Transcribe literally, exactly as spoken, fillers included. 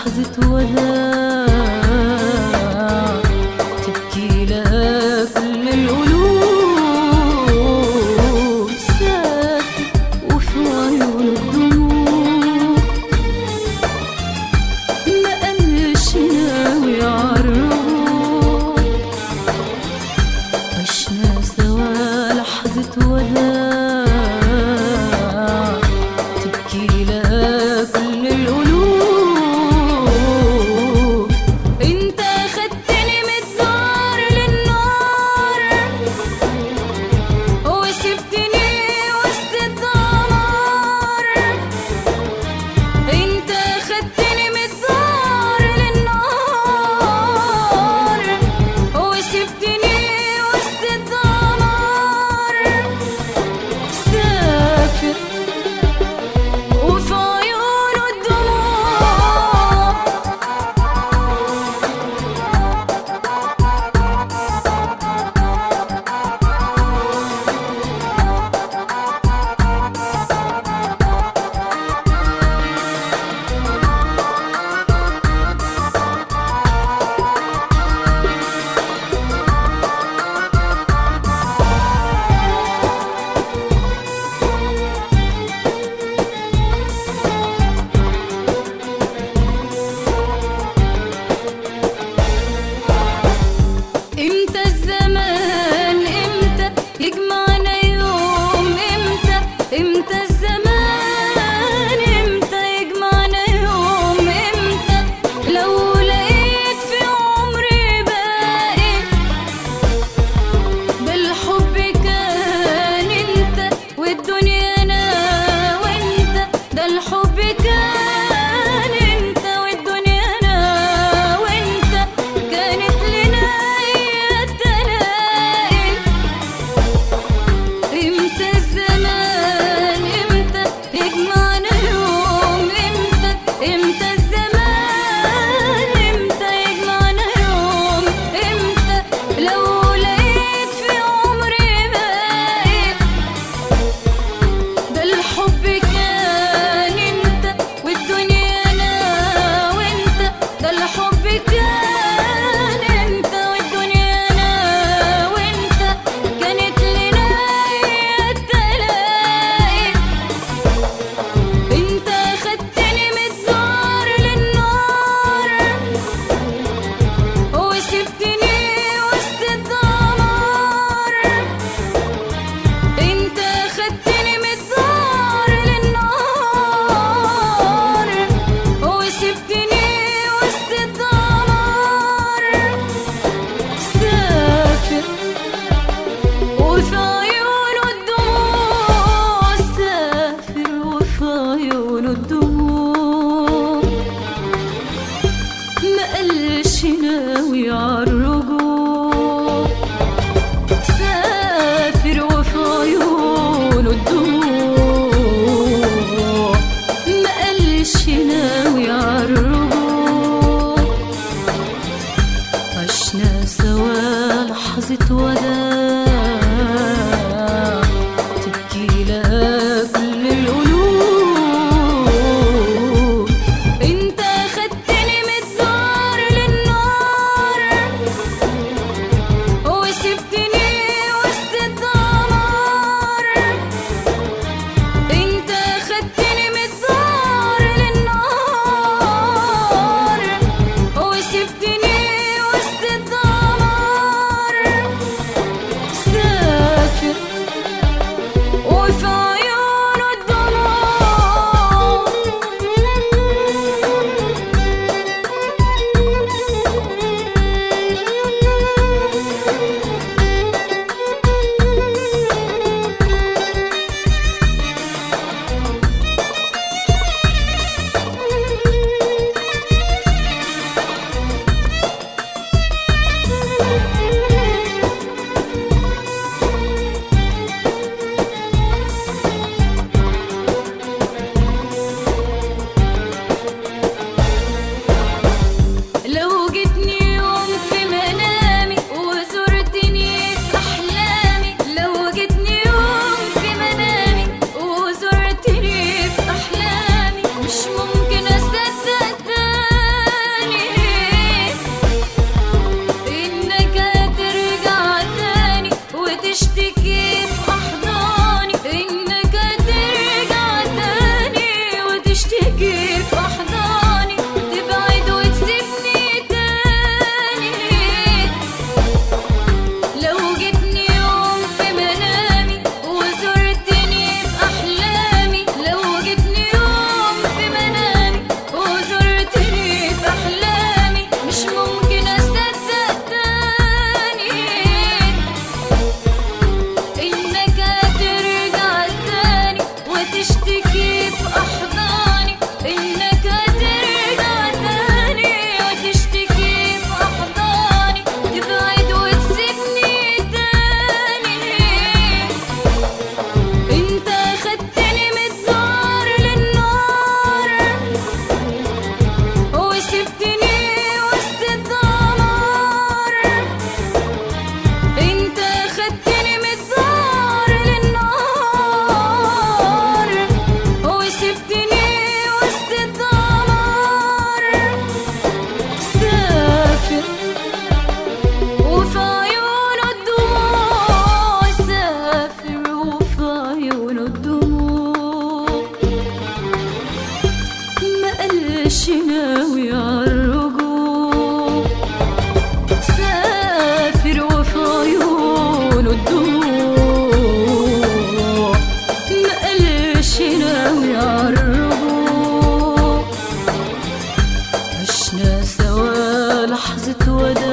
لحظة وداع تبكي لها كل القلوب. سافر وفي عيون الدموع ما قالش ناوي عالرجوع. عشنا سوا لحظة وداع تبكي لها كل القلوب. انت خدتني من الدار للنار وسبتني وسط الدمار. انت خدتني من الدار للنار وسبتني وسط الدمار. سافر وفي عيونه الدموع امتى الزمان امتى يجمعنا يوم؟ امتى امتى الزمان امتى يجمعنا يوم؟ امتى لو لقيت في عمري باقي بالحب كان انت والدنيا انا وانت. ده الحب كان انت والدنيا انا وانت. كانت لنا امتى الزمان امتى يجمعنا يوم؟ امتى امتى الزمان امتى يجمعنا يوم؟ امتى لو لقيت في عمري باقي ده الحب كان انت والدنيا انا وانت. ده الحب كان انت والدنيا انا وانت. كانت لنا التلاقي. انت خدتني من الدار للنار وسبتني وسط الدمار. انت خدتني من الدار للنار وسبتني وسط الدمار. سافر وفي عيونه الدموع. سافر وفي عيونه الدموع ما قالش ناوي عالرجوع. سافر وفي عيونه الدموع ما قالش ناوي عالرجوع. عشنا سوا لحظة وداع تبكي لها كل القلوب. انت خدتني من الدار للنار وسبتني وسط الدمار. انت خدتني من الدار للنار وسبتني وسط الدمار. عشنا سوا لحظة وداع